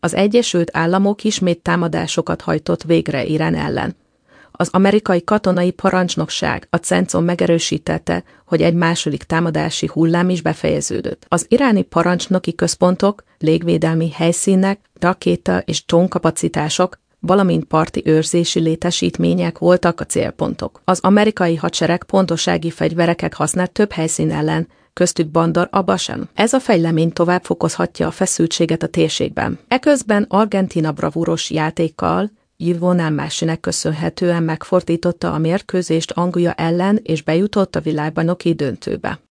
Az Egyesült Államok ismét támadásokat hajtott végre Irán ellen. Az amerikai katonai parancsnokság a CENTCOM megerősítette, hogy egy második támadási hullám is befejeződött. Az iráni parancsnoki központok, légvédelmi helyszínek, rakéta és drónkapacitások, valamint parti őrzési létesítmények voltak a célpontok. Az amerikai hadsereg pontosági fegyvereket használt több helyszín ellen, köztük Bandar Abbasban. Ez a fejlemény tovább fokozhatja a feszültséget a térségben. Eközben Argentína bravúros játékkal, Lionel Messi-nek köszönhetően megfordította a mérkőzést Anglia ellen és bejutott a világbajnoki döntőbe.